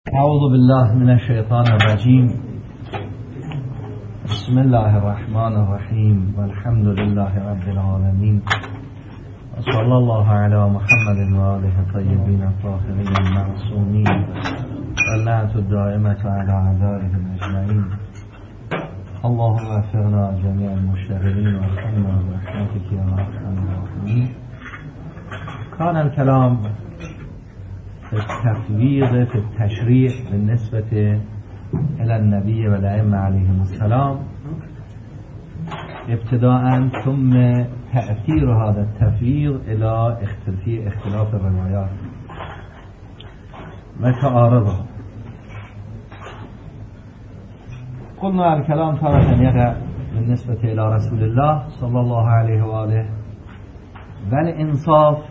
اعوذ بالله من الشیطان الرجیم. بسم الله الرحمن الرحیم والحمد لله رب العالمین و صلی الله علی محمد و آله الطیبین الطاهرین المعصومین و لعنة الدائمة علی اعدائهم اجمعین. اللهم وفقنا جميع المشتغلین و ارحمنا برحمتك یا ارحم الراحمین. كان الكلام في التفويض في التشريع بالنسبة إلى النبي والأئمة عليهم السلام ابتداء، ثم تأثير هذا التفويض إلى اختلاف الروايات وتعارضها. قلنا الكلام تارة يقع بالنسبة إلى رسول الله صلى الله عليه وآله، والإنصاف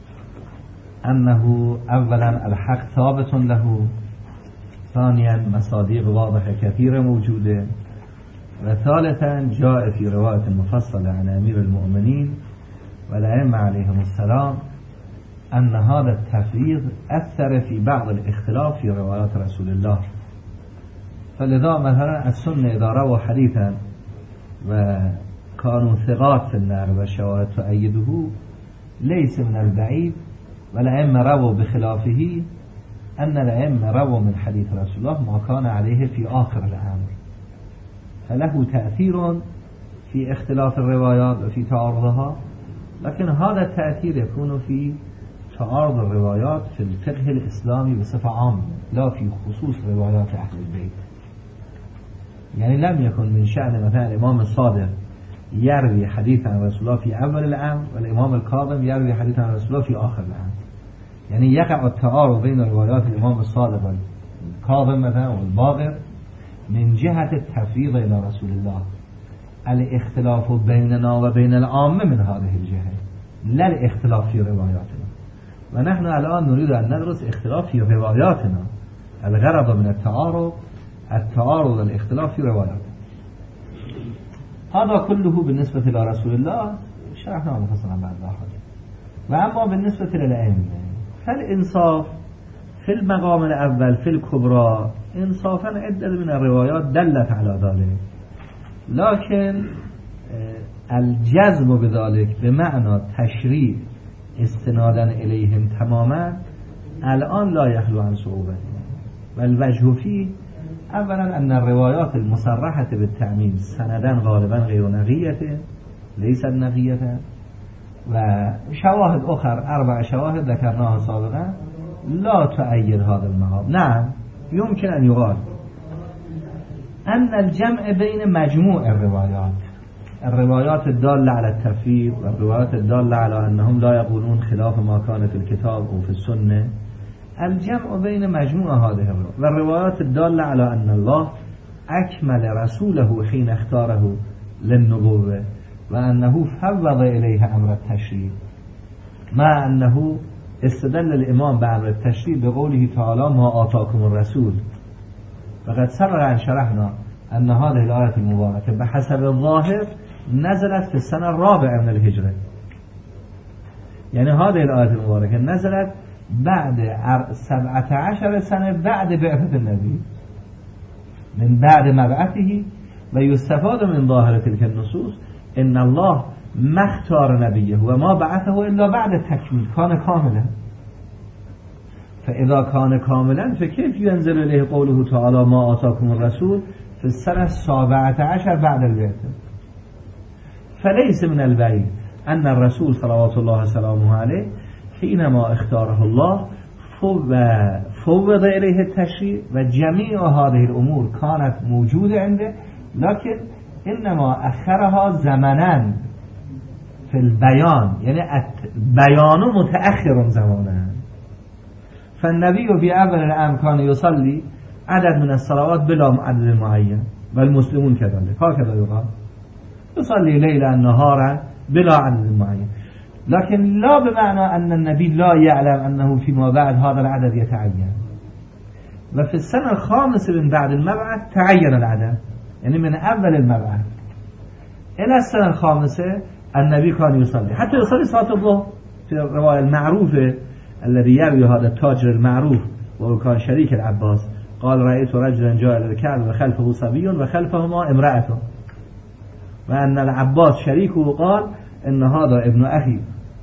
أنه أولا الحق ثابت له، ثانيا مصادیق واضحة كثيرة موجودة، وثالثا جاء في رواية مفصلة عن أمير المؤمنين والأئمة عليهم السلام أن هذا التفويض أثر في بعض الاختلاف في روايات رسول الله. فلذا مثلا السنة إذا روى حديثا وكانوا ثقات في النار والشواهد تؤيده ليس من البعيد، والأئمة رووا بخلافه أن الأئمة رووا من حديث رسول الله ما كان عليه في آخر الأمر، فله تأثير في اختلاف الروايات وفي تعارضها، لكن هذا التأثير يكون في تعارض الروايات في الفقه الإسلامي بصفة عامة، لا في خصوص روايات أهل البيت. يعني لم يكن من شأن مثلا الإمام الصادق يروي حديث عن رسول الله في أول الأمر والإمام الكاظم يروي حديث عن رسول الله في آخر الأمر. يعني يقع التعارض بين روايات الإمام الصادق والكاظم مثلا والباقر من جهة التفويض إلى رسول الله. الاختلاف بيننا وبين العامة من هذه الجهة، لا الاختلاف في رواياتنا. ونحن الآن نريد أن ندرس اختلاف في رواياتنا. الغرض من التعارض والاختلاف في رواياتنا. هذا كله بالنسبة إلى رسول الله شرحنا مفصلا بعد ذلك. وأما بالنسبة للأئمة فالإنصاف في المقام الأول في الكبرى إنصافا عدة من الروايات دلت على ذلك، لكن الجزم بذلك بمعنى تشريع استنادا إليهم تماما الآن لا يخلو عن صعوبة. والوجه فيه اولا ان الروايات المصرحة بالتعميم سندا غالبا غير نقية ليست نقية، وشواهد اخر 4 شواهد ذكرناها سابقا لا تؤيد هذا المقام. نعم يمكن ان يقال ان الجمع بين مجموع الروايات الدالة على التفويض والروايات الدالة على انهم لا يقولون خلاف ما كان في الكتاب او في السنة، الجمع بين مجموع هذه الروايات والروايات الدالة على أن الله أكمل رسوله حين اختاره للنبوة وأنه فوض إليه أمر التشريع، مع أنه استدل الإمام بأمر التشريع بقوله تعالى ما آتاكم الرسول. وقد سبق أن شرحنا أن هذه الآية المباركة بحسب الظاهر نزلت في السنة 4 من الهجرة. يعني هذه الآية المباركة نزلت بعد 17 سنة بعد بعثة النبي، من بعد مبعثه. ويستفاد من ظاهر تلك النصوص إن الله ما اختار نبيه وما بعثه إلا بعد التكميل، كان كاملا. فإذا كان كاملا فكيف ينزل إليه قوله تعالى ما آتاكم الرسول في السنة 17 بعد البعثة؟ فليس من البعيد أن الرسول صلوات الله وسلامه عليه حينما اختاره الله فوض إليه التشريع وجميع هذه الأمور كانت موجودة عنده، لكن إنما أخرها زمنا في البيان، يعني البيان متأخر زمانا. فالنبي في أول الأمر كان يصلي عدد من الصلوات بلا عدد معين، والمسلمون كذلك هكذا يقال، يصلي ليلا نهارا بلا عدد معين، لكن لا بمعنى أن النبي لا يعلم أنه فيما بعد هذا العدد يتعين. وفي السنة 5 من بعد المبعث تعين العدد، يعني من أول المبعث إلى السنة 5 النبي كان يصلي، حتى يصلي صلاة الظهر في الرواية المعروفة الذي يروي هذا التاجر المعروف وهو كان شريك العباس قال رأيت رجلا جاء إلى الكعبة وخلفه صبي وخلفهما امرأة وأن العباس شريكه قال إن هذا ابن أخي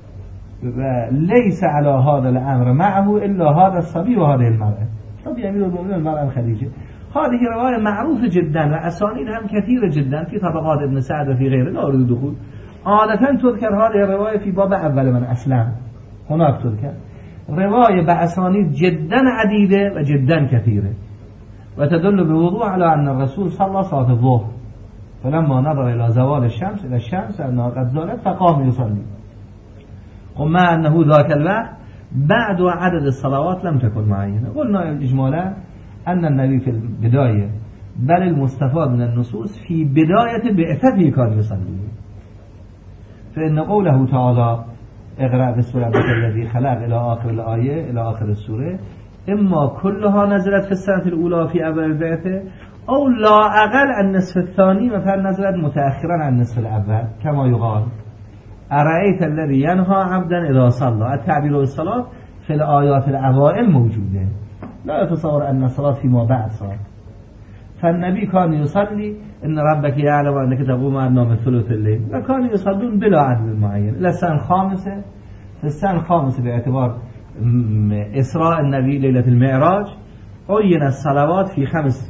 ليس على هذا الأمر معه إلا هذا الصبي وهذه المرأة. طب أمير المؤمنين المرأة خديجة. هذه رواية معروفة جدا وأسانيدها كثيرة جدا في طبقات ابن سعد وفي غيره، لا أريد الدخول. عادة تذكر هذه الرواية في باب أول من أسلم، هناك تذكر رواية بأسانيد جدا عديدة وجدا كثيرة، وتدل بوضوح على أن الرسول صلى صلاة الظهر فلما نظر إلى زوال الشمس إلى الشمس أنها قد زالت فقام يصلي. ومع أنه ذاك الوقت بعد عدد الصلوات لم تكن معينة. قلنا إجمالا أن النبي في البداية بل المستفاد من النصوص في بداية بعثته كان يصلي، فإن قوله تعالى اقرأ باسم ربك الذي خلق إلى آخر الآية إلى آخر السورة إما كلها نزلت في السنة الأولى في أول البعثة أو لا أقل النصف الثاني مثلا نزلت متأخرا عن النصف الأول، كما يقال أرأيت الذي ينهى عبدا إذا صلى. التعبير بالصلاة في الآيات الأوائل موجودة، لا يتصور أن الصلاة فيما بعد صار. فالنبي كان يصلي إن ربك يعلم أنك تقوم أدنى من ثلث الليل، وكانوا يصلون بلا عدد معين إلى السنة الخامسة. في السنة الخامسة باعتبار إسراء النبي ليلة المعراج عين الصلوات في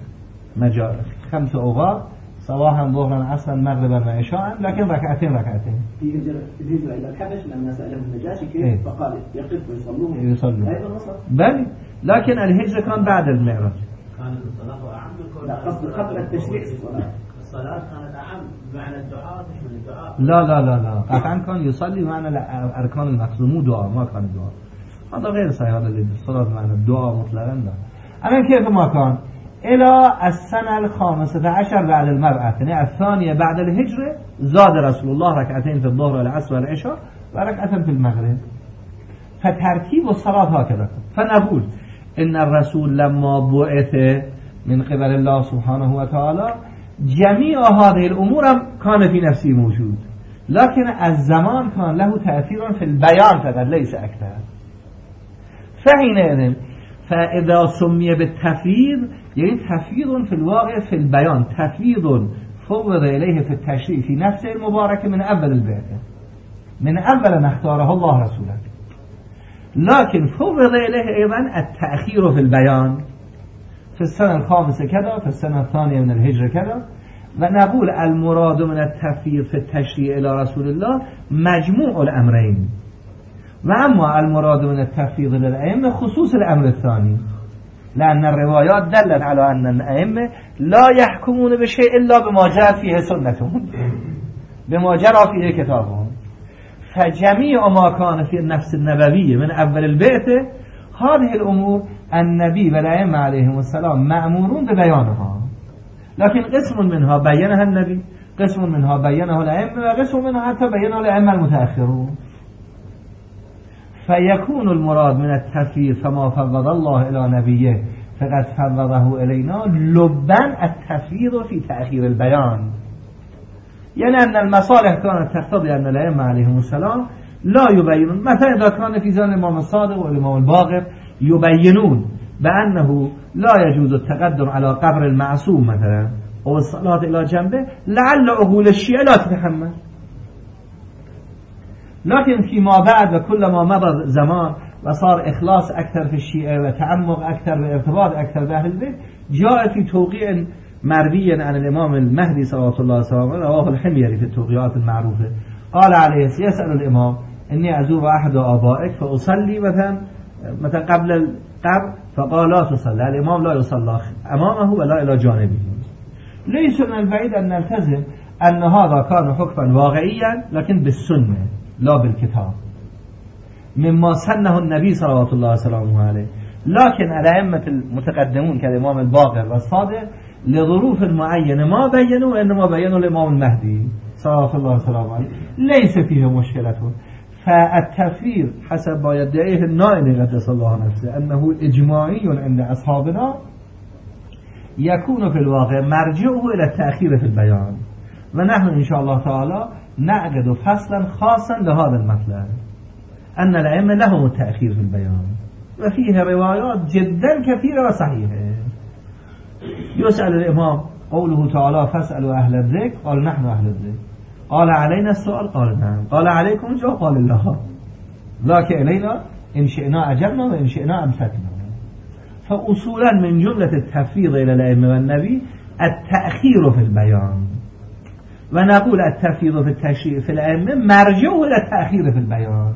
5 أوقات، صباحا ظهرا عصرا مغربا وعشاء، لكن ركعتين. في هجرة إلى الحبش لما سأله النجاشي كيف فقال يقف ويصلون أيضا وصل. بل لكن الهجرة كان بعد المعراج. كانت الصلاة أعم. لا قصد قبل التشريع الصلاة كانت أعم بمعنى الدعاء مش من الدعاء. لا قطعا كان يصلي بمعنى الأركان المقصود مو دعاء، ما كان دعاء. هذا غير صحيح، هذا اللي الصلاة بمعنى الدعاء مطلقا لا. أما كيف ما كان إلى السنة 15 بعد المبعث، يعني الثانية بعد الهجرة، زاد رسول الله ركعتين في الظهر والعصر والعشاء وركعتين في المغرب. فترتيب الصلاة هكذا. فنقول إن الرسول لما بعث من قبل الله سبحانه وتعالى جميع هذه الأمور كان في نفسه موجود، لكن الزمان كان له تأثير في البيان فقط ليس أكثر. فحينئذ فإذا سمي بالتفويض يعني تفويض في الواقع في البيان، تفويض فوض إليه في التشريع في نفسه المباركة من أول البعثة، من أول أن اختاره الله رسوله. لكن فوض إليه أيضا التأخير في البيان في السنة الخامسة كذا، في السنة الثانية من الهجرة كذا. ونقول المراد من التفويض في التشريع إلى رسول الله مجموع الأمرين، وأما المراد من التفويض للأئمة خصوص الأمر الثاني، لأن الروايات دلت على أن الأئمة لا يحكمون بشيء إلا بما جاءت فيه سنتهم، بما جرى فيه كتابهم. فجميع ما كان في النفس النبوية من أول البعثة هذه الأمور النبي والأئمة عليهم السلام مأمورون ببيانها، لكن قسم منها بينها النبي، قسم منها بينها الأئمة، وقسم منها حتى بينها الأئمة المتأخرون. فيكون المراد من التفويض فما فوض الله إلى نبيه فقد فوضه إلينا لبا التفويض في تأخير البيان، يعني أن المصالح كانت تقتضي أن الأئمة عليهم السلام لا يبينون. مثلا إذا كان في زمن الإمام الصادق والإمام الباقر يبينون بأنه لا يجوز التقدم على قبر المعصوم مثلا أو الصلاة إلى جنبه لعل عقول الشيعة لا تتحمل، لكن فيما بعد وكلما مضى زمان وصار إخلاص أكثر في الشيعة وتعمق أكثر وارتباط أكثر بأهل البيت، جاء في توقيع مروي عن الإمام المهدي صلى الله عليه وسلم رواه الحميري في التوقيعات المعروفة، قال عليه يسأل الإمام إني أزور أحد آبائك فأصلي مثلا قبل القبر، فقال لا تصلي، الإمام لا يصلى أمامه ولا إلى جانبه. ليس من البعيد أن نلتزم أن هذا كان حكما واقعيا لكن بالسنة لا بالكتاب، مما سنه النبي صلى الله عليه وسلم عليه. لكن الأئمة المتقدمون كالإمام الباقر والصادق لظروف معينة ما بينوا، وإنما بينوا الإمام المهدي صلى الله عليه وسلم، ليس فيه مشكلة. فالتفويض حسب ما يدعيه النائل قدس الله نفسه أنه إجماعي عند أصحابنا يكون في الواقع مرجعه إلى التأخير في البيان، ونحن إن شاء الله تعالى نعقد فصلا خاصا لهذا المطلب أن الأئمة لهم التأخير في البيان، وفيه روايات جدا كثيرة وصحيحة. يسأل الإمام قوله تعالى فاسألوا أهل الذكر قال نحن أهل الذكر قال علينا السؤال قال نعم قال عليكم الجواب قال الله لكن إلينا إن شئنا أجبنا وإن شئنا أمسكنا. فأصولا من جملة التفويض إلى الأئمة والنبي التأخير في البيان، ونقول التفويض في التشريع في الأئمة مرجع إلى التأخير في البيان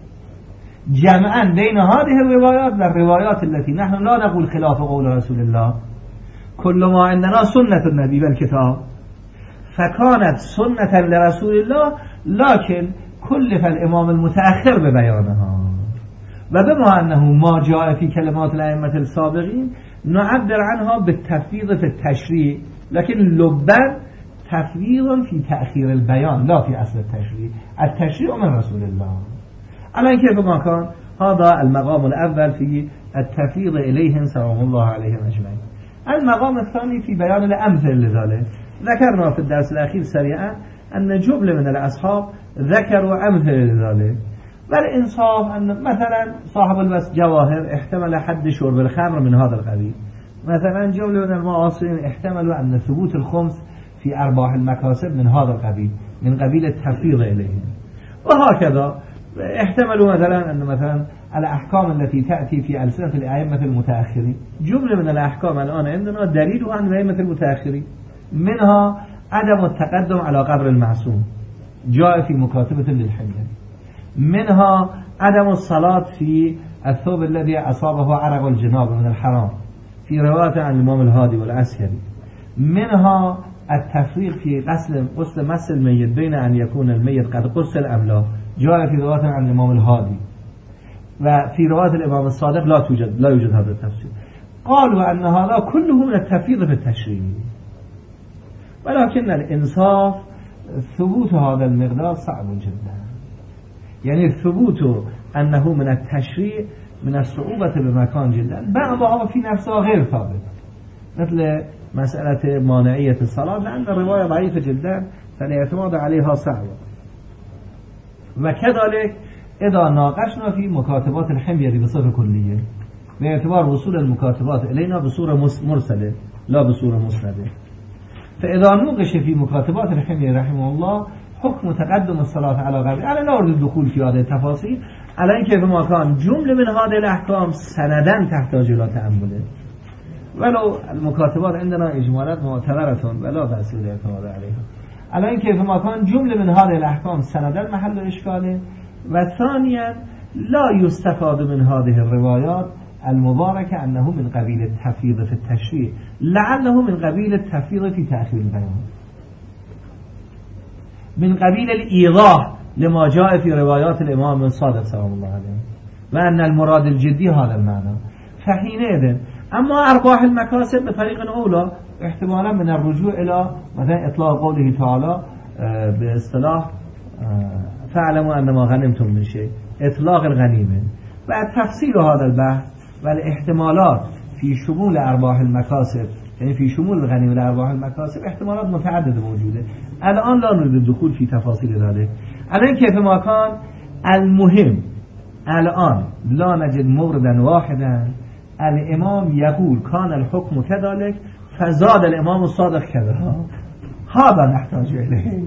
جمعا بين هذه الروايات والروايات التي نحن لا نقول خلاف قول رسول الله، كل ما عندنا سنة النبي بالكتاب فكانت سنة لرسول الله، لكن كلف الإمام المتأخر ببيانها. وبما أنه ما جاء في كلمات الأئمة السابقين نعبر عنها بالتفويض في التشريع، لكن لبا تفويض في تأخير البيان لا في أصل التشريع. التشريع من رسول الله. على كيف ما كان هذا المقام الأول في التفويض إليهم سلام الله عليهم أجمعين. المقام الثاني في بيان الأمثل لذلك. ذكرنا في الدرس الأخير سريعا أن جملة من الأصحاب ذكروا أمثل لذلك، والإنصاف أن مثلا صاحب الجواهر احتمل حد شرب الخمر من هذا القبيل، مثلا جملة من المعاصرين احتملوا أن ثبوت الخمس في أرباح المكاسب من هذا القبيل، من قبيل التفويض إليهم. وهكذا احتملوا مثلا أن مثلا الأحكام التي تأتي في ألسنة الأئمة المتأخرين، جملة من الأحكام الآن عندنا دليلها عن الأئمة المتأخرين، منها عدم التقدم على قبر المعصوم جاء في مكاتبة للحجة، منها عدم الصلاة في الثوب الذي أصابه عرق الجناب من الحرام في رواية عن الإمام الهادي والعسكري، منها التفريق في غسل مس الميت بين أن يكون الميت قد غسل أم لا جاء في رواية عن الإمام الهادي، وفي رواية الإمام الصادق لا يوجد هذا التفسير. قالوا أن هذا كله من التفويض في التشريع، ولكن الإنصاف ثبوت هذا المقدار صعب جدا، يعني ثبوت أنه من التشريع من الصعوبة بمكان جدا، بعضها في نفسها غير ثابت، مثل مسألة مانعية الصلاة لأن الرواية ضعيفة جدا فالاعتماد عليها صعب. وكذلك إذا ناقشنا في مكاتبات الحمية بصفة كلية باعتبار وصول المكاتبات إلينا بصورة مرسلة لا بصورة مسندة، فإذا نوقش في مكاتبات الحمية رحمه الله حكم تقدم الصلاة على غيره، أنا لا أريد الدخول في هذه التفاصيل، على كيف ما كان جملة من هذه الأحكام سنداً تحتاج إلى تأمل، ولو المكاتبات عندنا إجمالات معتبرة ولا بأس بالاعتماد عليها. على كيف ما كان جملة من هذه الأحكام سنداً محل إشكاله، وثانيا لا يستفاد من هذه الروايات المباركة أنه من قبيل التفويض في التشريع، لعله من قبيل التفويض في تأخير البيان، من قبيل الإيضاح لما جاء في روايات الإمام الصادق سلام الله عليه، وأن المراد الجدي هذا المعنى. فحينئذ أما أرباح المكاسب بطريق أولى احتمالا من الرجوع إلى مثلا إطلاق قوله تعالى باصطلاح فاعلموا أن ما غنمتم من شيء، إطلاق الغنيمة، بعد تفصيل هذا البحث والاحتمالات في شمول أرباح المكاسب، يعني في شمول الغنيمة لأرباح المكاسب احتمالات متعددة موجودة. الآن لا نريد الدخول في تفاصيل ذلك. الآن كيف ما كان المهم الآن لا نجد موردا واحدا الإمام يقول كان الحكم كذلك فزاد الإمام الصادق كذا، هذا نحتاج إليه.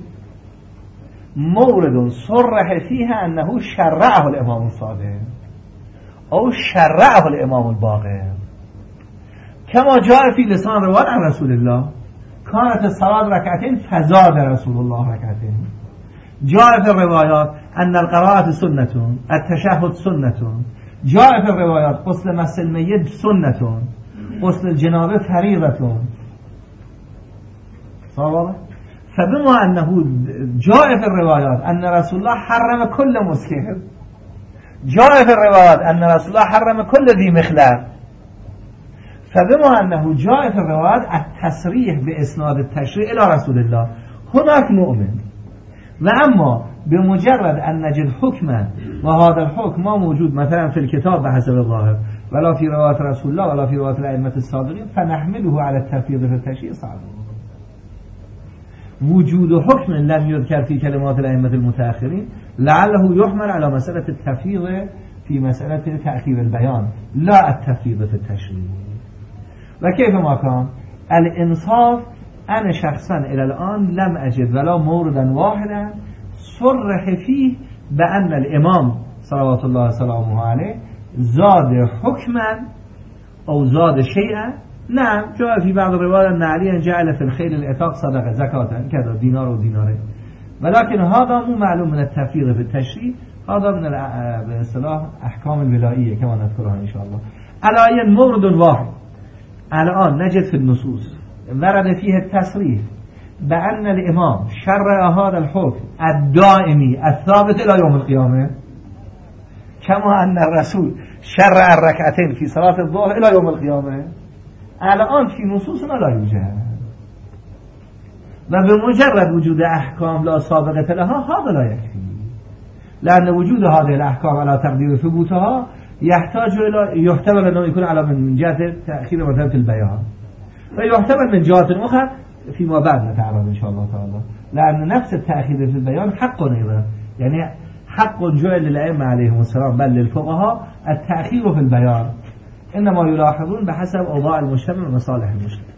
مورد صرح فيها أنه شرعه الإمام الصادق أو شرعه الإمام الباقر، كما جاء في لسان رواه عن رسول الله كانت الصلاة ركعتين فزاد رسول الله ركعتين. جاء في الروايات أن القراءة سنة، التشهد سنة. جاء في الروايات غسل مس الميت سنة، غسل الجنابة فريضة. صار؟ فبما أنه جاء في الروايات أن رسول الله حرم كل مسكر، جاء في الروايات أن رسول الله حرم كل ذي مخلب، فبما أنه جاء في الروايات التصريح بإسناد التشريع إلى رسول الله هناك مؤمن. وأما بمجرد أن نجد حكما وهذا الحكم ما موجود مثلا في الكتاب بحسب الظاهر ولا في روايات رسول الله ولا في روايات الأئمة السابقين فنحمله على التفويض في التشريع صعب. وجود حكم لم يذكر في كلمات الأئمة المتأخرين لعله يحمل على مسألة التفويض في مسألة تأخير البيان لا التفويض في التشريع. وكيف ما كان الانصاف انا شخصا الى الان لم اجد ولا موردا واحدا صرح فيه بان الامام صلوات الله سلامه عليه زاد حكما او زاد شيئا. نعم جاء في بعض الروايات ان عليا جعل في الخيل الاتاق صدقه زكاه كذا دينار ودينارين، ولكن هذا مو معلوم من التفريق في التشريع، هذا من باصطلاح احكام الولائيه كما نذكرها ان شاء الله. على مورد واحد الان نجد في النصوص ورد فيه التصريح بأن الإمام شرع هذا الحكم الدائمي الثابت إلى يوم القيامة، كما أن الرسول شرع الركعتين في صلاة الظهر إلى يوم القيامة. الآن في نصوصنا لا يوجد، وبمجرد وجود أحكام لا سابقة لها هذا لا يكفي، لأن وجود هذه الأحكام على تقدير ثبوتها يحتاج إلى يحتمل أنه يكون على من جهة تأخير مثلا البيان، ويحتمل من جهة أخرى فيما بعد نتعرض إن شاء الله تعالى، لأن نفس التأخير في البيان حق أيضا، يعني حق جعل للأئمة عليهم السلام بل للفقهاء التأخير في البيان، إنما يلاحظون بحسب أوضاع المجتمع ومصالح المجتمع.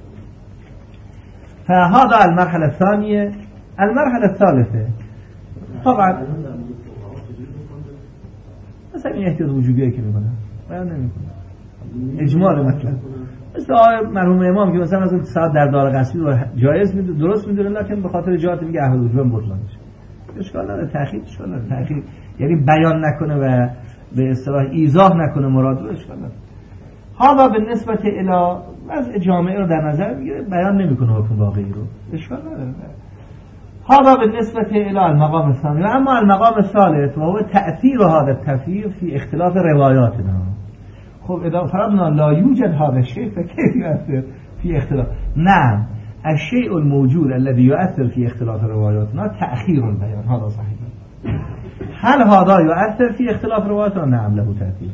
فهذا المرحلة الثانية. المرحلة الثالثة طبعا مثلا يحتاج وجوبية كلمة بيان نمی‌کنه، اجمال مطلب مثل مرحوم امام که مثلا از ساعت در دار قصبی و جایز میدونه درست میدونه، لکن به خاطر جهات میگه اهل وجوب بطلان میشه. اشکال نداره تأخیر، اشکال نداره تأخیر یعنی بیان نکنه و به اصطلاح ایضاح نکنه مراد رو، اشکال نداره. هذا بالنسبه الی وضع جامعه رو در نظر میگیره، بیان نمیکنه حکم واقعی رو، اشکال نداره. هذا بالنسبه الی المقام الثاني. اما المقام الثالث وهو تأثیر هذا التفسير في اختلاف روایاتنا. خب اذا فرضنا لا يوجد هذا الشيء فكيف يؤثر في اختلاف؟ نعم الشيء الموجود الذي يؤثر في اختلاف رواياتنا تأخير البيان، هذا صحيح. هل هذا يؤثر في اختلاف رواياتنا؟ نعم له تأثير.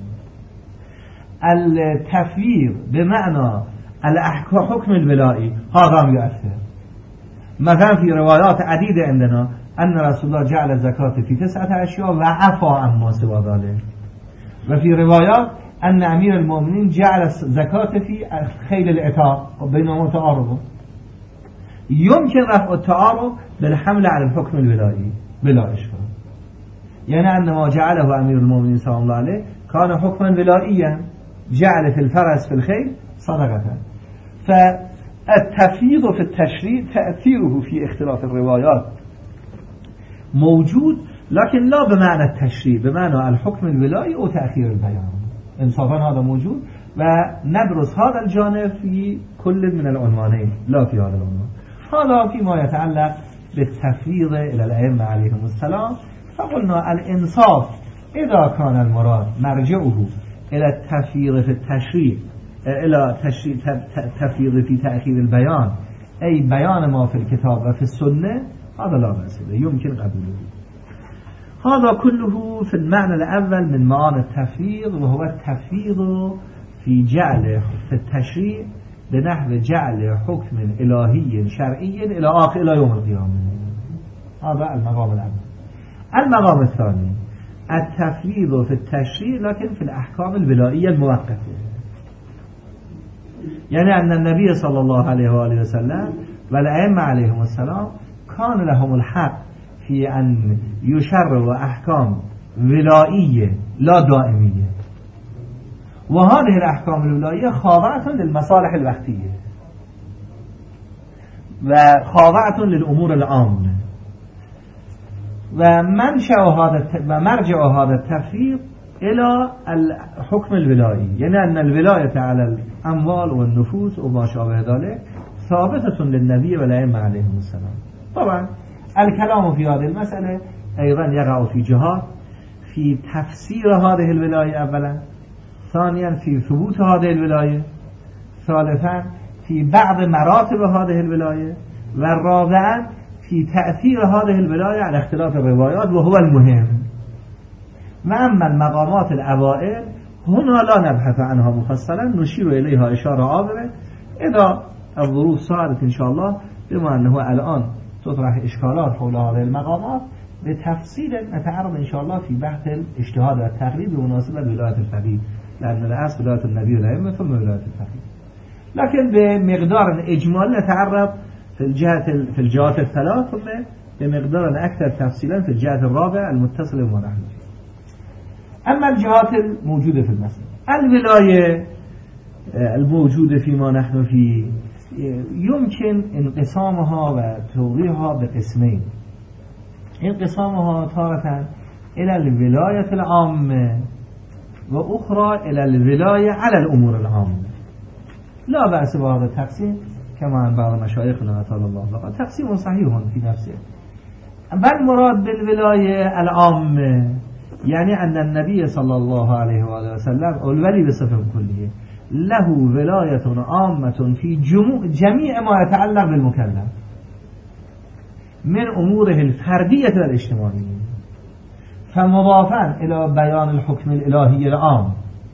التفويض بمعنى حكم الولائي هذا هم يؤثر. مثلا في روايات عديدة عندنا أن رسول الله جعل الزكاة في 9 أشياء وعفى عما سوى ذلك، وفي روايات أن أمير المؤمنين جعل الزكاة في خيل العتاق وبينهما تعارض. يمكن رفع التعارض بالحمل على الحكم الولائي بلا إشكال، يعني أن ما جعله أمير المؤمنين صلى الله عليه كان حكما ولائيا، جعل في الفرس في الخيل صدقة. فالتفويض في التشريع تأثيره في اختلاف الروايات موجود، لكن لا بمعنى التشريع، بمعنى الحكم الولائي أو تأخير البيان. انصافا هذا موجود وندرس هذا الجانب في كل من العنوانين لا في هذا العنوان. هذا فيما يتعلق بالتفويض إلى الأئمة عليهم السلام. فقلنا الإنصاف إذا كان المراد مرجعه إلى التفويض في التشريع، إلى تفويض في تأخير البيان أي بيان ما في الكتاب وفي السنة، هذا لا بأس به يمكن قبوله. هذا كله في المعنى الأول من معاني التفويض، وهو التفويض في جعل في التشريع بنحو جعل حكم إلهي شرعي إلى آخر إلى يوم القيامة. هذا المقام الأول. المقام الثاني التفويض في التشريع لكن في الأحكام الولائية المؤقتة، يعني أن النبي صلى الله عليه وآله وسلم والأئمة عليهم السلام كان لهم الحق في أن يشرعوا أحكام ولائية لا دائمية، وهذه الأحكام الولائية خاضعة للمصالح الوقتية وخاضعة للأمور العامة، ومرجع هذا التفويض إلى الحكم الولائي، يعني أن الولاية على الأموال والنفوس وما شابه ذلك ثابتة للنبي والأئمة عليهم السلام. طبعا الكلام في هذه المسألة أيضا يقع في جهات في تفسير هذه الولاية أولا، ثانيا في ثبوت هذه الولاية، ثالثا في بعض مراتب هذه الولاية، والرابعا في تأثير هذه الولاية على اختلاف الروايات وهو المهم. وأما المقامات الأوائل هنا لا نبحث عنها مفصلا، نشير إليها إشارة عابرة إذا الظروف صارت إن شاء الله، بما أنه الآن تطرح إشكالات حول هذه المقامات بتفصيل نتعرض إن شاء الله في بحث الاجتهاد والتقليد بمناسبة ولاية الفقيه، لأن الأصل ولاية النبي والأئمة ثم ولاية الفقيه. لكن بمقدار إجمالي نتعرض في الجهات الثلاث، ثم بمقدار أكثر تفصيلا في الجهة الرابعة المتصلة بما نحن فيه. أما الجهات الموجودة في المسألة، الولاية الموجودة فيما نحن فيه يمكن انقسامها وتوضيحها بقسمين. انقسامها تارة إلى الولاية العامة وأخرى إلى الولاية على الأمور العامة. لا بأس بهذا التقسيم كما عن بعض مشايخنا أطال الله بقى، تقسيم صحيح في نفسه. بل مراد بالولاية العامة يعني أن النبي صلى الله عليه وآله وسلم الولي بصفة كلية له ولاية عامة في جميع ما يتعلق بالمكلف من أموره الفردية والاجتماعية، فمضافا إلى بيان الحكم الإلهي العام،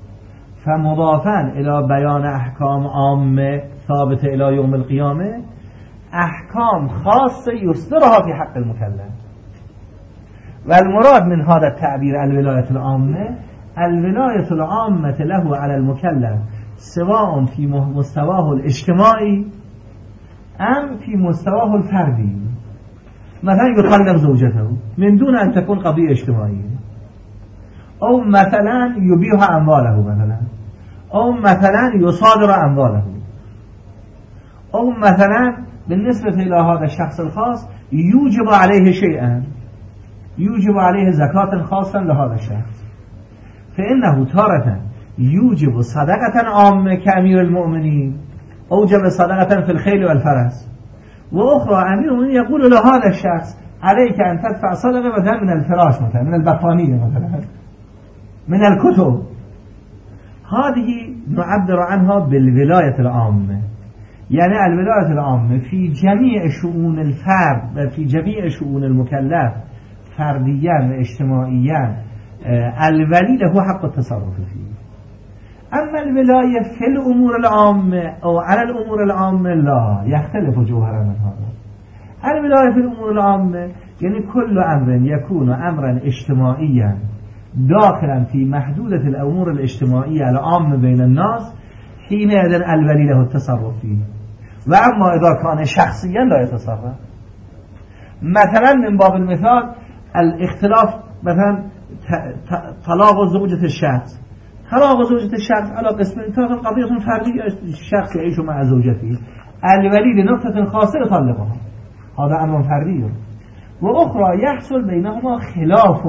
فمضافا إلى بيان أحكام عامة ثابتة إلى يوم القيامة، أحكام خاصة يصدرها في حق المكلف. والمراد من هذا التعبير الولاية العامة، الولاية العامة له على المكلف سواء في مستواه الاجتماعي أم في مستواه الفردي. مثلا يطلق زوجته من دون أن تكون قضية اجتماعية، أو مثلا يبيح أمواله مثلا، أو مثلا يصادر أمواله، أو مثلا بالنسبة إلى هذا الشخص الخاص يوجب عليه شيئا، يوجب عليه زكاة خاصة لهذا الشخص، فإنه تارة يوجب صدقة عامة كأمير المؤمنين، أوجب صدقة في الخيل والفرس، وأخرى أمير المؤمنين يقول لهذا الشخص عليك أن تدفع صدقة مثلا من الفراش، مثلا من البطانية، مثلا من الكتب. هذه نعبر عنها بالولاية العامة، يعني الولاية العامة في جميع شؤون الفرد وفي جميع شؤون المكلف فرديا واجتماعيا الولي له حق التصرف فيه. أما الولاية في الأمور العامة أو على الأمور العامة لا، يختلف جوهرا من هذا. الولاية في الأمور العامة يعني كل أمر يكون أمرا اجتماعيا داخلا في محدودة الأمور الاجتماعية العامة بين الناس، حينئذ الولي له التصرف فيه. وأما إذا كان شخصيا لا يتصرف. مثلا من باب المثال الاختلاف، مثلا طلاق زوجة الشخص، طلاق زوجة الشخص على قسمين، قضية فردية، الشخص يعيش مع زوجته، الولي لنقطة خاصة يطلقها، هذا أمر فردي. وأخرى يحصل بينهما خلاف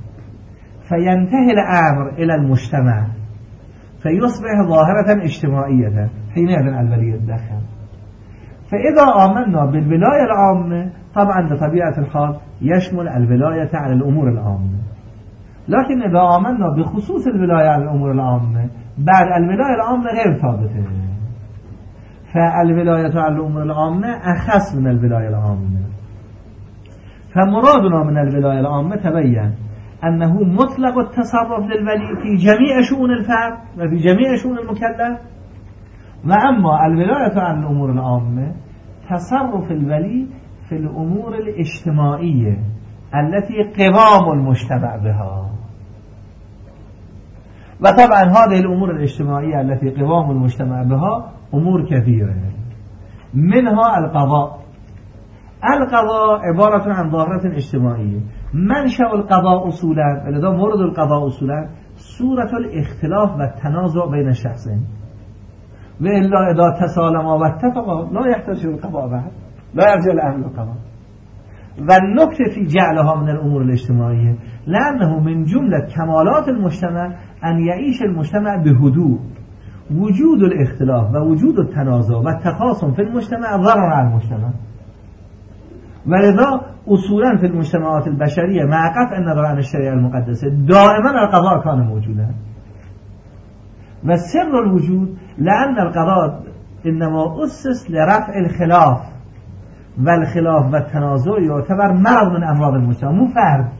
فينتهي الأمر إلى المجتمع فيصبح ظاهرة اجتماعية، حينئذ الولي يتدخل. فإذا آمنا بالولاية العامة طبعا بطبيعة الحال يشمل الولاية على الأمور العامة، لكن إذا آمنا بخصوص الولاية على الأمور العامة بعد الولاية العامة غير ثابتة، فالولاية على الأمور العامة أخص من الولاية العامة. فمرادنا من الولاية العامة تبين أنه مطلق التصرف للولي في جميع شؤون الفرد وفي جميع شؤون المكلف. وأما الولاية على الأمور العامة تصرف الولي في الأمور الاجتماعية التي قوام المجتمع بها. وطبعا هذه الأمور الاجتماعية التي قوام المجتمع بها أمور كثيرة، منها القضاء. القضاء عبارة عن ظاهرة اجتماعية. منشأ القضاء أصولا، لذا مورد القضاء أصولا صورة الاختلاف والتنازع بين الشخصين، وإلا إذا تسالما واتفقا لا يحتاج القضاء بعد، لا يرجع الأمر القضاء. والنكتة في جعلها من الأمور الاجتماعية لأنه من جملة كمالات المجتمع أن يعيش المجتمع بهدوء. وجود الاختلاف ووجود التنازع والتخاصم في المجتمع ضرر على المجتمع، ولذا أصولا في المجتمعات البشرية مع قطع النظر عن الشريعة المقدسة دائما القضاء كان موجودا. وسر الوجود لأن القضاء إنما أسس لرفع الخلاف، والخلاف والتنازع يعتبر مرض من أمراض المجتمع مو فرد.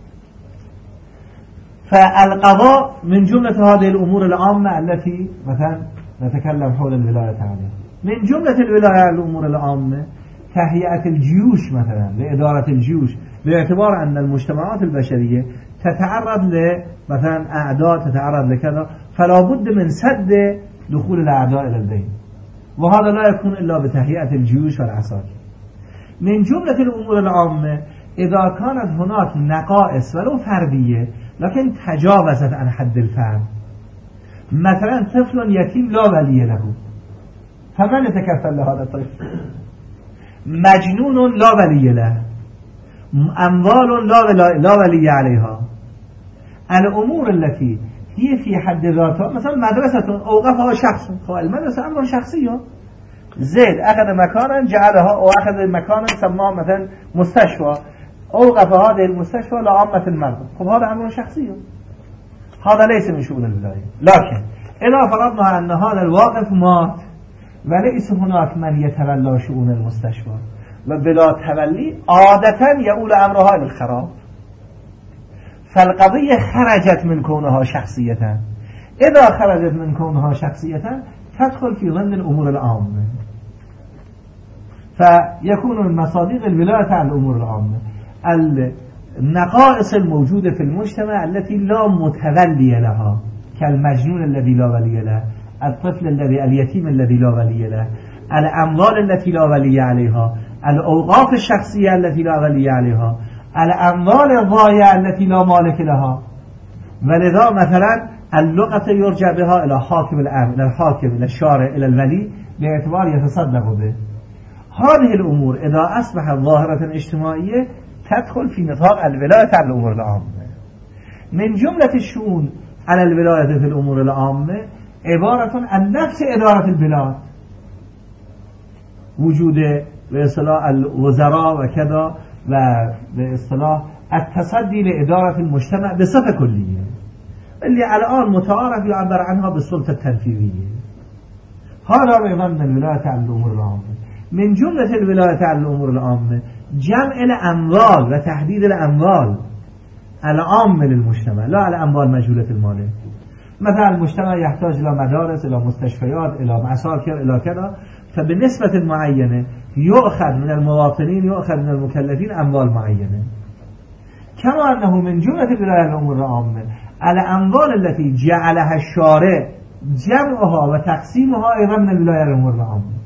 فالقضاء من جملة هذه الأمور العامة التي مثلا نتكلم حول الولاية عليها. من جملة الولاية على الأمور العامة تهيئة الجيوش مثلا لإدارة الجيوش، باعتبار أن المجتمعات البشرية تتعرض مثلا أعداء، تتعرض لكذا، فلا بد من سد دخول الأعداء إلى البين. وهذا لا يكون إلا بتهيئة الجيوش والعساكر. من جملة الأمور العامة إذا كانت هناك نقائص ولو فردية لكن تجاوزت عن حد الفهم، مثلا طفل يتيم لا ولي له، فمن يتكفل لهذا الطفل؟ مجنون لا ولي له، أموال لا ولي عليها. الأمور التي هي في حد ذاتها، مثلا مدرسة أوقفها شخص، المدرسة أمر شخصية، زيد أخذ مكانا جعلها أو أخذ مكانا سماه مثلا مستشفى، أوقف هذه المستشفى لعامة المرضى، خب هذا أمر شخصي، هذا ليس من شؤون الولاية. لكن إذا فرضنا أن هذا الواقف مات وليس هناك من يتولى شؤون المستشفى وبلا تولي عادة يؤول أمرها إلى الخراب، فالقضية خرجت من كونها شخصية. إذا خرجت من كونها شخصية تدخل في ضمن الأمور العامة، فيكون من مصادق الولاية على الأمور العامة النقائص الموجودة في المجتمع التي لا متولي لها، كالمجنون الذي لا ولي له، الطفل اليتيم الذي لا ولي له، الأموال التي لا ولي عليها، الأوقاف الشخصية التي لا ولي عليها، الأموال الضائعة التي لا مالك لها. ولذا مثلا اللقطة يرجع بها إلى حاكم الأمر، إلى الحاكم، إلى الشارع، إلى الولي، باعتبار يتصدق به. هذه الأمور إذا أصبحت ظاهرة اجتماعية تدخل في نطاق الولاية على الأمور العامة. من جملة الشؤون على الولاية في الأمور العامة عبارة عن نفس إدارة البلاد، وجود بإصطلاح الوزراء وكذا، وبإصطلاح التصدي لإدارة المجتمع بصفة كلية، اللي الآن متعارف يعبر عنها بالسلطة التنفيذية. هذا أيضا من الولاية على الأمور العامة. من جملة الولاية على الأمور العامة جمع الأموال وتحديد الأموال العامة للمجتمع، لا الأموال مجهولة المال. مثلا المجتمع يحتاج إلى مدارس، إلى مستشفيات، إلى معساكر، إلى كذا، فبنسبة معينة يؤخذ من المواطنين، يؤخذ من المكلفين أموال معينة. كما أنه من جملة الولاية على الأمور العامة الأموال التي جعلها الشارع جمعها وتقسيمها أيضا من الولاية على الأمور العامة،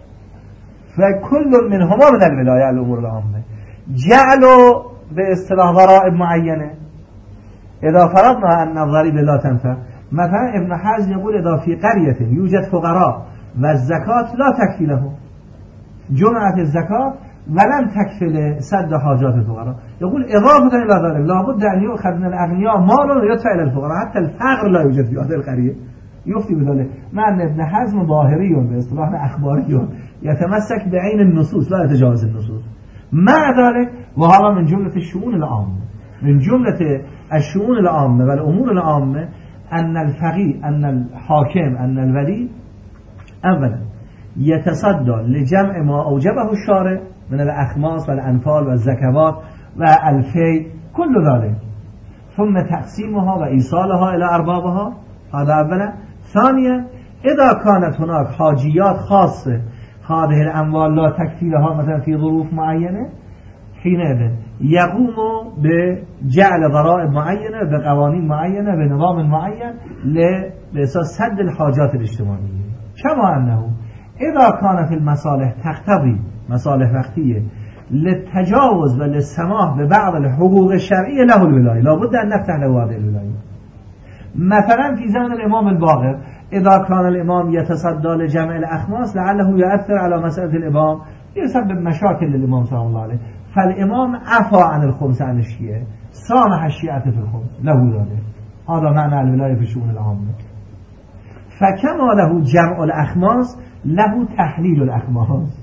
فكل منهما من الولاية على الأمور العامة. جعلوا باصطلاح ضرائب معينة، إذا فرضنا أن الضريبة لا تنفع، مثلا ابن حزم يقول إذا في قرية يوجد فقراء والزكاة لا تكفي له، جمعت الزكاة ولم تكفي لسد حاجات الفقراء، يقول إضافة إلى ذلك لابد أن يؤخذ من الأغنياء مال ويدفع إلى الفقراء، حتى الفقر لا يوجد في هذه القرية، يفتي بذلك. مع أن ابن حزم ظاهري باصطلاحنا أخباري يتمسك بعين النصوص لا يتجاوز النصوص. مع ذلك وهذا من جملة الشؤون العامة، من جملة الشؤون العامة والأمور العامة أن الفقيه، أن الحاكم، أن الولي أولا يتصدى لجمع ما أوجبه الشارع من الأخماس والأنفال والزكوات والفي، كل ذلك، ثم تقسيمها وإيصالها إلى أربابها، هذا أولا. ثانيا إذا كانت هناك حاجيات خاصة هذه الأموال لا تكفي لها مثلا في ظروف معينة، حينئذ يقوم بجعل ضرائب معينة بقوانين معينة بنظام معين لأساس سد الحاجات الاجتماعية. كما أنه إذا كانت المصالح تقتضي مصالح وقتية للتجاوز وللسماح ببعض الحقوق الشرعية له الولاية، لابد أن نفتح له هذه الولاية. مثلا في زمن الإمام الباقر إذا كان الإمام يتصدى لجمع الأخماس لعله يؤثر على مسألة الإمام، يسبب مشاكل للإمام صلى الله عليه، فالإمام عفى عن الخمس عن الشيعة، سامح الشيعة في الخمس، له ذلك. هذا معنى الولاية في الشؤون العامة. فكما له جمع الأخماس له تحليل الأخماس،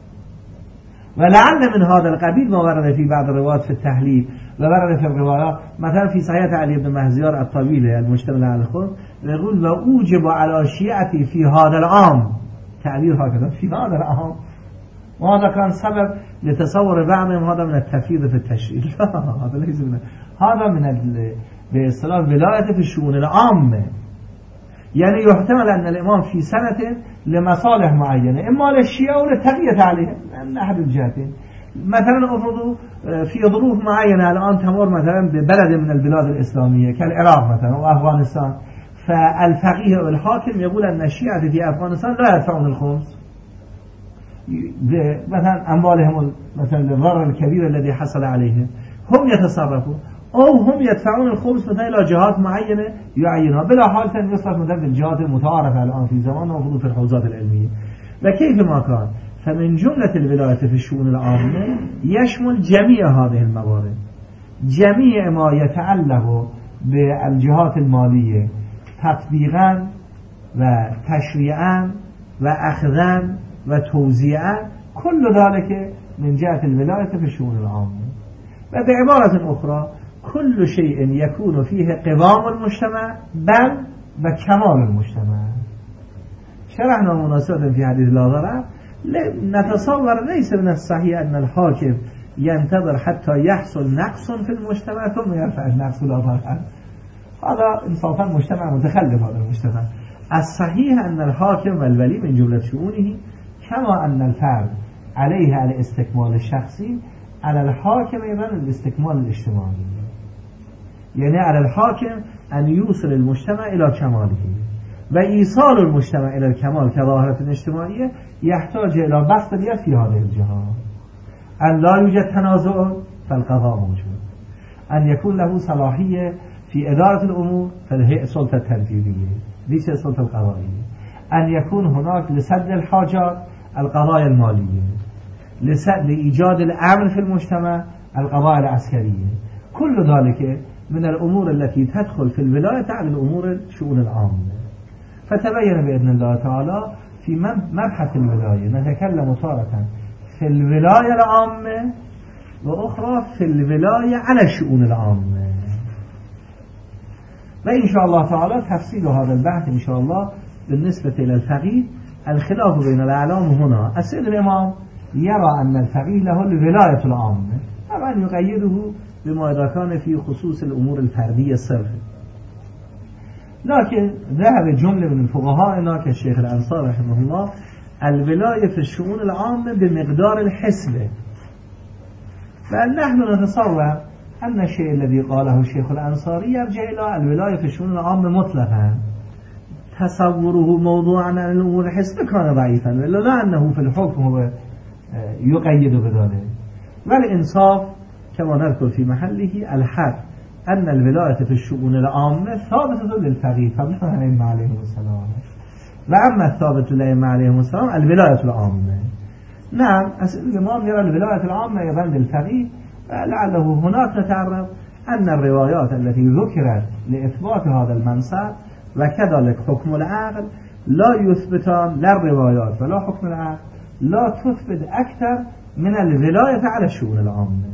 ولعل من هذا القبيل ما ورد في بعض الروايات في التحليل وورد في الروايات مثلا في صحيح علي بن مهزيار الطويلة المشتملة على الخمس يقول وأوجب على شيعتي في هذا العام، تعبير هكذا في هذا العام، وهذا كان سبب لتصور بعضهم هذا من التفريط في التشريع. هذا ليس من هذا من باصطلاح الولاية في الشؤون العامة، يعني يحتمل أن الإمام في سنة لمصالح معينة إما للشيعة أو للتقية عليهم من أحد الجهتين. مثلا أفرضوا في ظروف معينة الآن تمر مثلا ببلد من البلاد الإسلامية كالعراق مثلا وأفغانستان، فالفقيه والحاكم يقول أن الشيعة في أفغانستان لا يدفعون الخمس، مثلا أموالهم مثلا الضرر الكبير الذي حصل عليهم هم يتصرفون، أو هم يدفعون الخمس مثلا إلى جهات معينة يعينها، بلا حال يصرف مثلا الجهات المتعارفة الآن في زماننا وفي الحوزات العلمية. وكيف ما كان فمن جملة الولاية في الشؤون العامة يشمل جميع هذه الموارد، جميع ما يتعلق بالجهات المالية تطبيقا وتشريعا وأخذا وتوزيعا، كل ذلك من جهة الولاية في الشؤون العامة. وبعبارة أخرى كل شيء يكون فيه قوام المجتمع بل وكمال المجتمع. شرحنا مناسبة في حديث لا ضرر، نتصور ليس من الصحيح أن الحاكم ينتظر حتى يحصل نقص في المجتمع ثم يرفع النقص لا ضرر، هذا انصافا مجتمع متخلف. هذا المجتمع الصحيح أن الحاكم والولي من جملة شؤونه كما أن الفرد عليه الاستكمال الشخصي، على الحاكم أيضا الاستكمال الاجتماعي، يعني على الحاكم أن يوصل المجتمع إلى كماله، وإيصال المجتمع إلى الكمال كظاهرة اجتماعية يحتاج إلى بسط اليد في هذه الجهات، أن لا يوجد تنازع فالقضاء موجود، أن يكون له صلاحية في إدارة الأمور فهي السلطة التنفيذية ليس السلطة القضائية، أن يكون هناك لسد الحاجات القضايا المالية، لإيجاد الأمن في المجتمع القضايا العسكرية. كل ذلك من الأمور التي تدخل في الولاية على الأمور الشؤون العامة. فتبين بإذن الله تعالى في مبحث الولاية نتكلم تارة في الولاية العامة وأخرى في الولاية على الشؤون العامة، وإن شاء الله تعالى تفصيل هذا البحث إن شاء الله. بالنسبة إلى الفقيه الخلاف بين الأعلام هنا، السيد الإمام يرى أن الفقيه له الولاية العامة، طبعا يقيده بما إذا كان في خصوص الأمور الفردية الصرف، لكن ذهب جملة من الفقهاء كالشيخ الأنصار رحمه الله الولاية في الشؤون العامة بمقدار الحسبة، فنحن نتصور أن الشيء الذي قاله الشيخ الأنصاري يرجع إلى الولاية في الشؤون العامة مطلقا، تصوره موضوعا عن الأمور الحسبة كان ضعيفا، لا أنه في الحكم هو يقيد بذلك. والإنصاف كما نذكر في محله الحق أن الولاية في الشؤون العامة ثابتة للفقيه قبل الأئمة عليهم السلام، وأما الثابت للأئمة عليهم السلام الولاية العامة. نعم الإمام يرى الولاية العامة أيضا للفقيه، لعله هناك نتعرف أن الروايات التي ذكرت لإثبات هذا المنصب وكذلك حكم العقل لا يثبتان، لا الروايات ولا حكم العقل لا تثبت أكثر من الولاية على الشؤون العامة.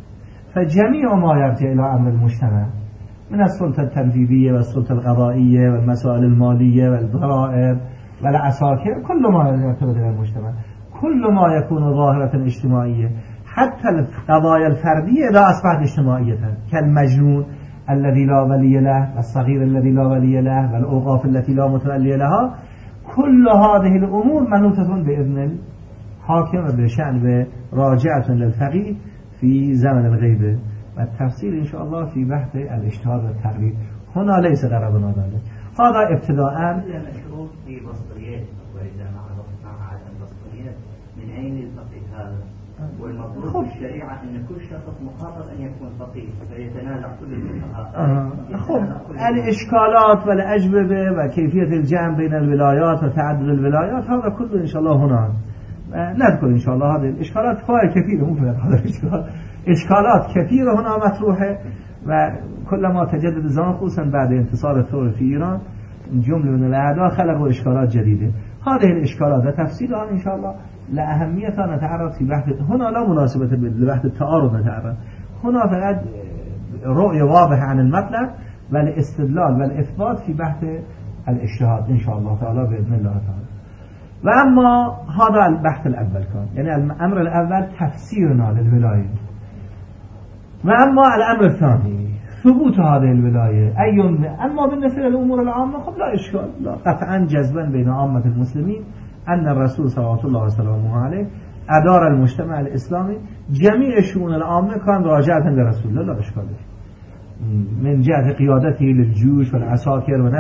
فجميع ما يرجع إلى أمر المجتمع من السلطة التنفيذية والسلطة القضائية والمسائل المالية والضرائب والعساكر، كل ما يرتبط إلى المجتمع، كل ما يكون ظاهرة اجتماعية، حتى القضايا الفردية إذا أصبحت اجتماعية كالمجنون الذي لا ولي له والصغير الذي لا ولي له والأوقاف التي لا متولي لها، كل هذه الأمور منوطة بإذن الحاكم بشأن راجعة للفقيه في زمن الغيبة، والتفصيل إن شاء الله في بحث الاجتهاد والتقليد. هنا ليس غرضنا ذلك. هذا ابتداءً. الشروط في بسطيات، وإذا مع عدم بسطيات من أين الفقيه هذا؟ والمطلوب في الشريعة أن كل شخص مخاطب أن يكون فقيه فيتنازع كل الفقهاء. الإشكالات والأجوبة وكيفية الجمع بين الولايات وتعدد الولايات هذا كله إن شاء الله هنا نذكر إن شاء الله. هذه الإشكالات فوائد كثيرة، مو فقط هذا الإشكال، إشكالات كثيرة هنا مطروحة، وكلما تجدد الزمان خصوصا بعد انتصار الثورة في إيران جملة من الأعداء خلقوا إشكالات جديدة. هذه الإشكالات وتفصيلها إن شاء الله لأهميتها نتعرض في بحث، هنا لا مناسبة لبحث التعارض نتعرض، هنا فقط رؤية واضحة عن المطلب والاستدلال والإثبات في بحث الاجتهاد إن شاء الله تعالى بإذن الله تعالى. وأما هذا البحث الأول كان، يعني الأمر الأول تفسيرنا للولاية، وأما الأمر الثاني ثبوت هذه الولاية أما بالنسبة للأمور العامة خب لا إشكال، لا قطعا جذبا بين عامة المسلمين أن الرسول صلى الله عليه وسلم عليه أدار المجتمع الإسلامي، جميع الشؤون العامة كان راجعة لرسول الله، لا إشكال من جهة قيادته للجيوش والعساكر ونصب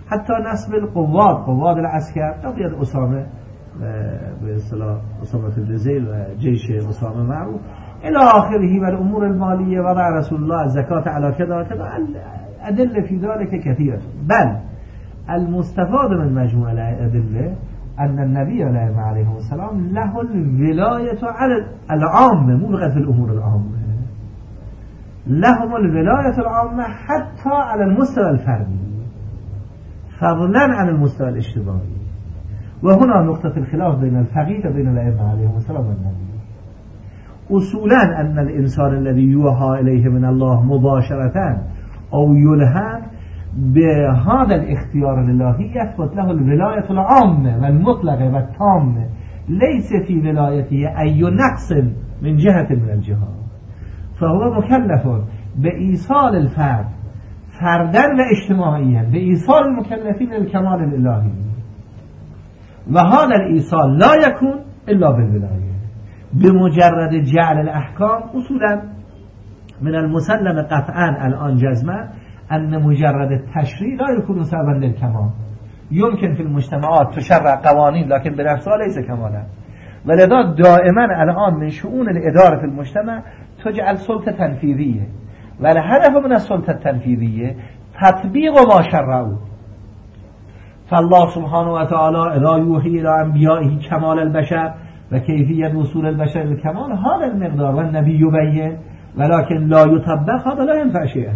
حتی نصب قواد العسکر، قضیت اسامه به اصطلاح اسامه بن زید و جیش اسامه معروف الى آخره و الامور المالیه و رسول الله الزکات علی کذا کذا ادله فی ذلك كثيره. بل المستفاد من مجموع الادله ان النبي عليه السلام له الولايه على العامه، مو فقط في الامور العامه، لهم الولايه العامه حتى على المستوى الفردي فضلا عن المستوى الاجتماعي. وهنا نقطة الخلاف بين الفقيه وبين الأئمة عليهم السلام والنبي. أصولا أن الإنسان الذي يوحى إليه من الله مباشرة أو يلهم بهذا الاختيار الإلهي يثبت له الولاية العامة والمطلقة والتامة، ليس في ولايته أي نقص من جهة من الجهات، فهو مكلف بإيصال الفرد فردا واجتماعيا بإيصال المكلفين الكمال الإلهي، وهذا الإيصال لا يكون إلا بالولاية. بمجرد جعل الأحكام أصولا من المسلم قطعا الآن جزما أن مجرد التشريع لا يكون سببا للكمال. يمكن في المجتمعات تشرع قوانين لكن بنفسها ليس كمالا، ولذا دائما الآن من شؤون الإدارة في المجتمع تجعل سلطة تنفيذية، والهدف من السلطة التنفيذية تطبيق ما شرعوا. فالله سبحانه وتعالى إذا يوحي إلى أنبيائه كمال البشر وكيفية وصول البشر للكمال هذا المقدار، والنبي يبين ولكن لا يطبق، هذا لا ينفع شيئا.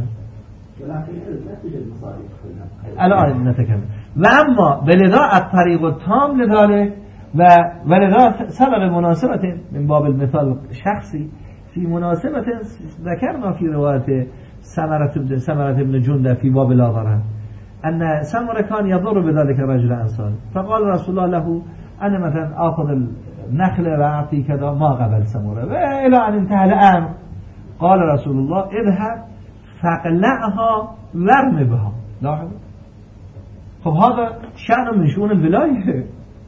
الآن نتكلم. وأما بلذا الطريق التام لذلك ولذا سبب مناسبة من باب المثال شخصي في مناسبة ذكرنا في رواية سمرة بن جندة في باب لا ضرر أن سمرة كان يضر بذلك الرجل أنصاري، فقال رسول الله له أنا مثلا أخذ النخلة وأعطي كذا، ما قبل سمرة، وإلى أن انتهى الأمر قال رسول الله اذهب فاقلعها وارم بها. لاحظ، طب هذا شأن من شؤون الولاية.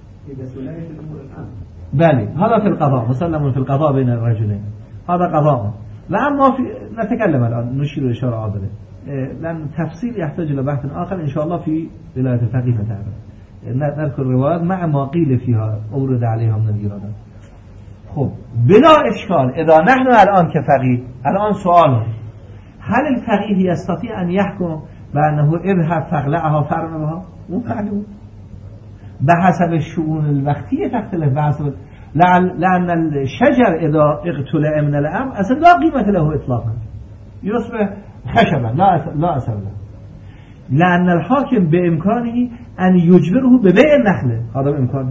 بلى هذا في القضاء، مسلم في القضاء بين الرجلين، هذا قضاء. وأما نتكلم الآن نشير إشارة عابرة لأن التفصيل يحتاج إلى بحث آخر إن شاء الله في ولاية الفقيه نتعرف نذكر الروايات مع ما قيل فيها أورد عليها من الإيرادات. خب بلا إشكال إذا نحن الآن كفقيه الآن سؤال هل الفقيه يستطيع أن يحكم بأنه اذهب فاقلعها فرم بها؟ مو بحسب الشؤون الوقتية تختلف، بحسب لأن الشجر إذا اقتلع من الأمر أصلا لا قيمة له إطلاقا، يصبح خشبا لا أثر له، لأن الحاكم بإمكانه أن يجبره ببيع النخلة، هذا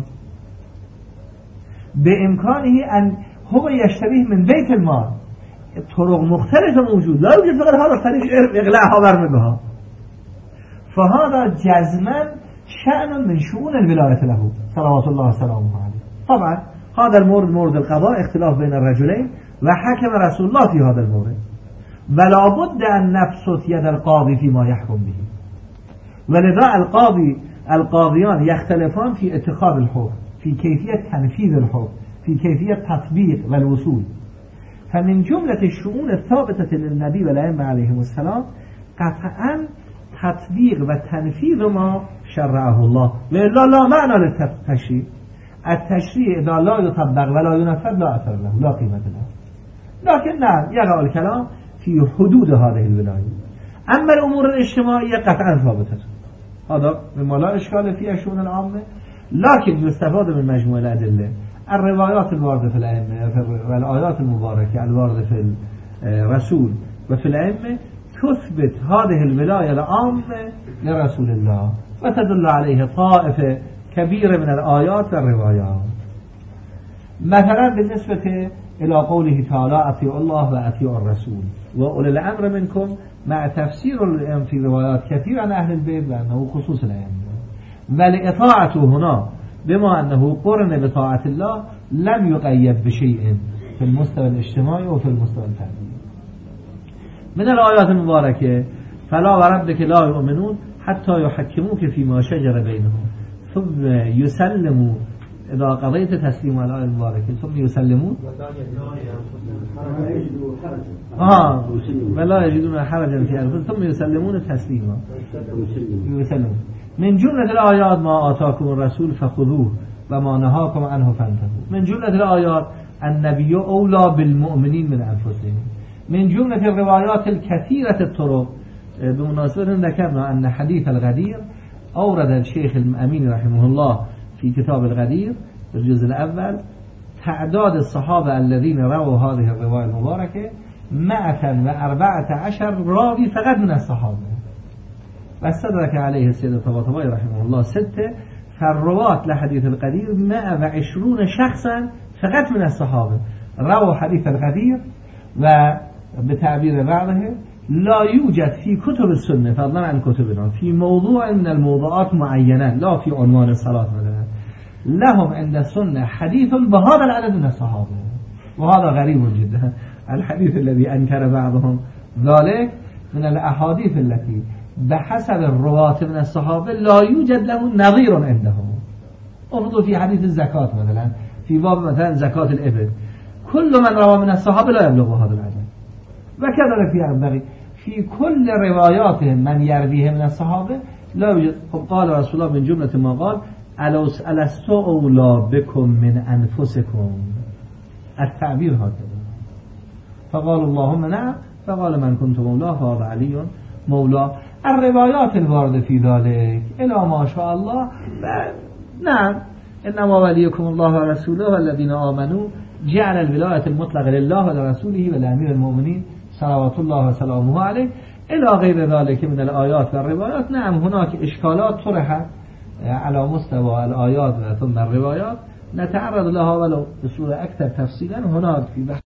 بإمكانه أن هو يشتريه من بيت المال. طرق مختلفة موجود، لا يوجد فقط هذا الطريق اغلاعها برم بها، فهذا جزما شأن من شؤون الولاية له صلوات الله وسلامه عليه. طبعا هذا المورد مورد القضاء اختلاف بين الرجلين وحكم رسول الله في هذا المورد، ولا بد أن نبسط يد القاضي فيما يحكم به، ولذا القاضيان يختلفان في اتخاذ الحكم، في كيفية تنفيذ الحكم، في كيفية تطبيق والوصول. فمن جملة الشؤون الثابتة للنبي والأئمة عليهم السلام قطعا تطبيق وتنفيذ ما شرعه الله، وإلا لا معنى للتشريع. التشريع إذا لا يطبق ولا ينفذ لا أثر له، لا قيمة له. لكن نعم يقع الكلام في حدود هذه الولاية. أما الأمور الاجتماعية قطعا ثابتة، هذا مما لا إشكال فيها الشؤون العامة، لكن يستفاد من مجموع الأدلة الروايات الواردة في الأئمة والآيات المباركة الواردة في الرسول وفي الأئمة تثبت هذه الولاية العامة لرسول الله، وتدل عليه طائفة كبيرة من الآيات والروايات. مثلا بالنسبة إلى قوله تعالى أطيعوا الله وأطيعوا الرسول وأولي الأمر منكم، مع تفسير في روايات كثيرة عن أهل البيت بأنه خصوص الأئمة، بل إطاعته هنا بما أنه قرن بطاعة الله لم يقيد بشيء في المستوى الاجتماعي وفي المستوى الفردي. من الآيات المباركة فلا وربك لا يؤمنون حتى يحكموك فيما شجر بينهم ثم يسلموا، إذا قضيت تسليم الآية المباركة ثم يسلمون ولا يجدون حرجا في أنفسهم ثم يسلمون تسليما. يسلمون من جملة الآيات ما آتاكم الرسول فخذوه و ما نهاكم عنه فانتهوا. من جملة الآيات النبي أولى بالمؤمنين من أنفسهم. من جملة الروايات الكثيرة الطرق. بمناسبة ذكرنا أن حديث الغدير أورد الشيخ الأمين رحمه الله في كتاب الغدير في الجزء الأول تعداد الصحابة الذين رووا هذه الرواية المباركة 114 راوي فقط من الصحابة، واستدرك عليه السيد الطباطبائي رحمه الله 6، فالرواة لحديث الغدير 120 شخصا فقط من الصحابة رووا حديث الغدير. وبتعبير بعضه لا يوجد في كتب السنة فضلا عن كتبنا في موضوع من الموضوعات معينة، لا في عنوان الصلاة مثلا، لهم عند السنة حديث بهذا العدد من الصحابة، وهذا غريب جدا. الحديث الذي أنكر بعضهم ذلك من الأحاديث التي بحسب الرواة من الصحابة لا يوجد له نظير عندهم. افرضوا في حديث الزكاة مثلا، في باب مثلا زكاة الإبل، كل من روى من الصحابة لا يبلغ هذا العدد. وكذلك في ينبغي في كل رواياتهم من يرويه من الصحابة لا يوجد. قال رسول الله من جملة ما قال ألست أولى بكم من أنفسكم، التعبير هكذا. فقال اللهم نعم، فقال من كنت مولاه فهذا علي مولاه. الروايات الواردة في ذلك إلى ما شاء الله. نعم، إنما وليكم الله ورسوله والذين آمنوا جعل الولاية المطلقة لله ولرسوله ولأمير المؤمنين صلوات الله وسلامه عليه إلى غير ذلك من الآيات والروايات. نعم هناك إشكالات طرحت على مستوى الآيات ثم الروايات نتعرض لها ولو بصورة أكثر تفصيلا هناك في بحث